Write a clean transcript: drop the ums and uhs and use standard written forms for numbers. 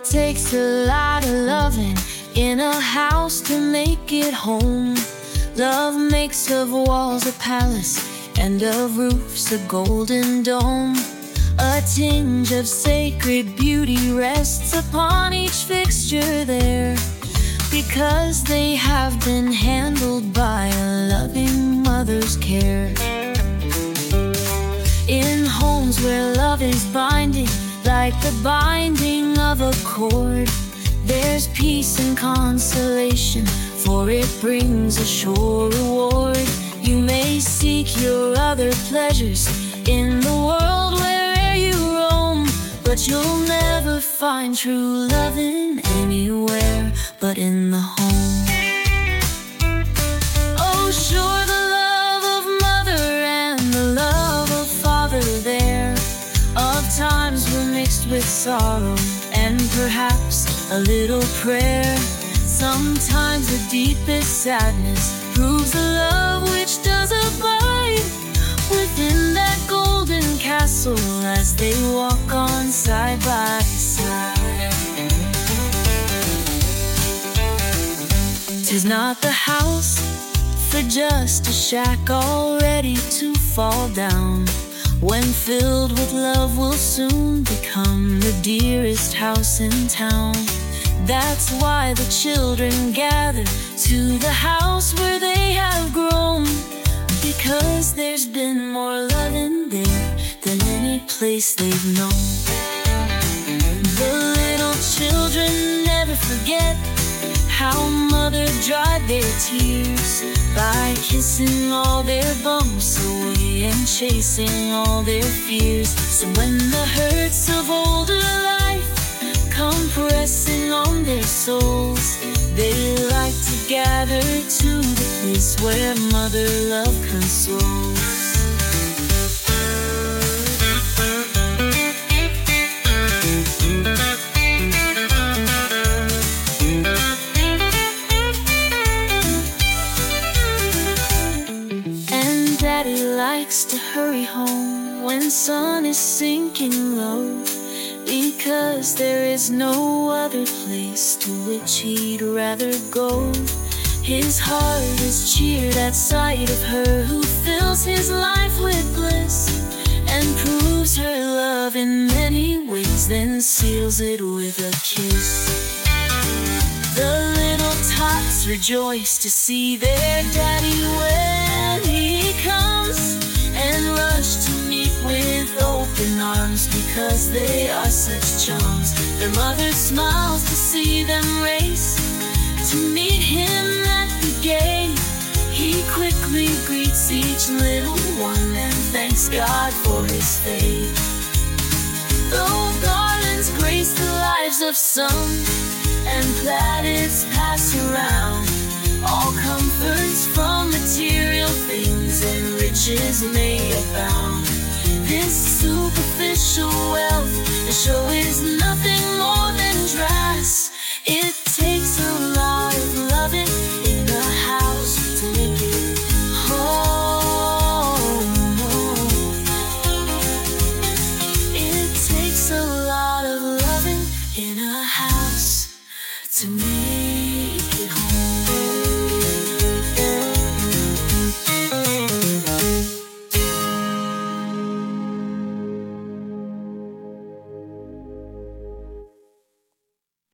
takes a lot of loving in a house to make it home. Love makes of walls a palace and of roofs a golden dome. A tinge of sacred beauty rests upon each fixture there, because they have been handled by a loving mother's care. In homes where love is binding, like the binding of a cord, there's peace and consolation, for it brings a sure reward. You may seek your other pleasures in the world where'er you roam, but you'll never find true loving anywhere but in the home. Oh, sure, the love of mother and the love of father there, of times were mixed with sorrow and perhaps a little prayer. Sometimes the deepest sadness proves the love which does abide within that golden castle as they walk on side by side. 'Tis not the house, for just a shack all ready to fall down. When filled with love will soon become the dearest house in town. That's why the children gather to the house where they have grown, because there's been more love in there than any place they've known. The little children never forget how mother dried their tears by kissing all their bumps away and chasing all their fears. So when the hurts of older life come pressing on their souls, they like to gather to the place where mother love consoles. And Daddy likes to hurry home when sun is sinking low, because there is no other place to which he'd rather go. His heart is cheered at sight of her who fills his life with bliss, and proves her love in many ways, then seals it with a kiss. The little tots rejoice to see their daddy when he comes, and rush to meet with open arms, because they are such chums. Their mother smiles to see them race to meet him at the gate. He quickly greets each little one and thanks God for his faith. Though garlands grace the lives of some and plaudits pass around, all comforts from material things and riches may abound. This superficial wealth, the show is nothing more than dross. It takes a lot of loving in a house to make it home. It takes a lot of loving in a house to make